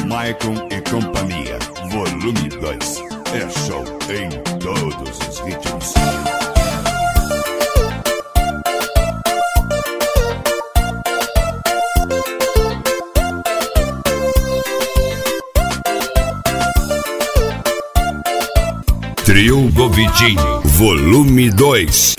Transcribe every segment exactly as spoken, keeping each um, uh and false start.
Maicon e Companhia, volume dois. É show em todos os ritmos. Trio Govidinho, volume dois.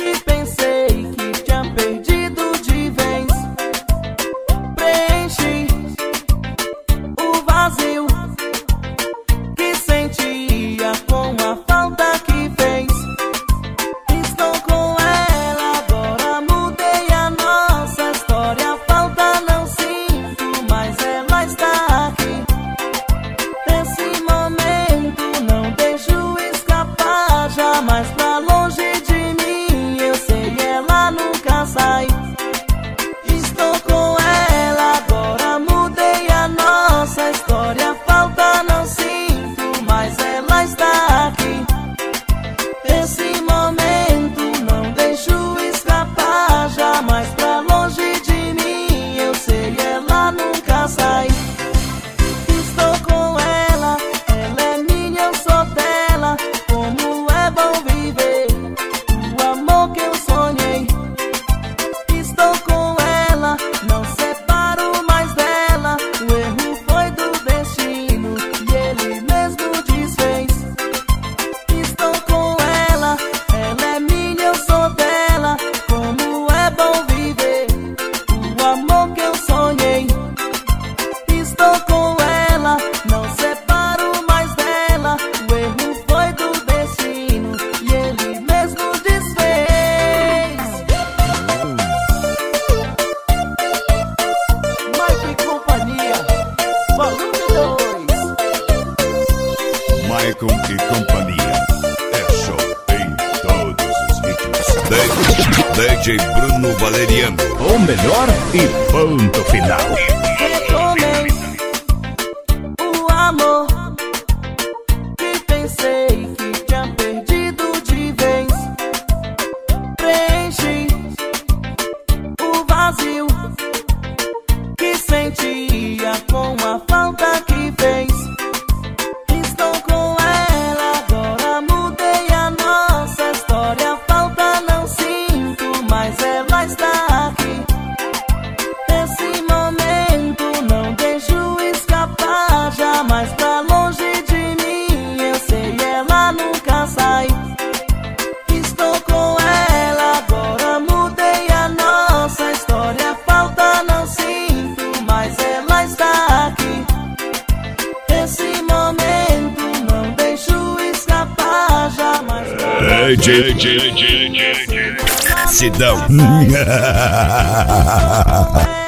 Mas pra longe de mim, eu sei, ela nunca sai. Estou com ela, agora mudei a nossa história. Falta não sinto, mas ela está aqui. Esse momento não deixo escapar jamais. Pra longe de mim, eu sei, ela nunca sai. Estou com ela, ela é minha, eu sou dela. Como é bom viver o amor que eu sonhei. Estou com ela, não separo mais dela. O erro foi do destino e ele mesmo desfez. Estou com ela, ela é minha, eu sou dela. Como é bom viver o amor que eu sonhei. Estou com ela, não separo mais dela. O erro foi do destino e ele mesmo desfez. Maicon e Companhia, volume dois. Maicon e Companhia, é show em todos os ritmos. D J Bruno Valeriano, O melhor e ponto final. Retomei o amor que pensei que tinha perdido de vez. Preenchi o vazio que sentia com a falta que fez. Estou com ela, agora mudei a nossa história. Falta não sinto, mas ela está aqui. Esse momento não deixo escapar jamais. Pra longe de mim, eu sei, ela nunca sai. Estou com ela, agora mudei a nossa história. Falta não sinto, mas ela está aqui. Esse momento não deixo escapar jamais. D J Sidão. Com ela,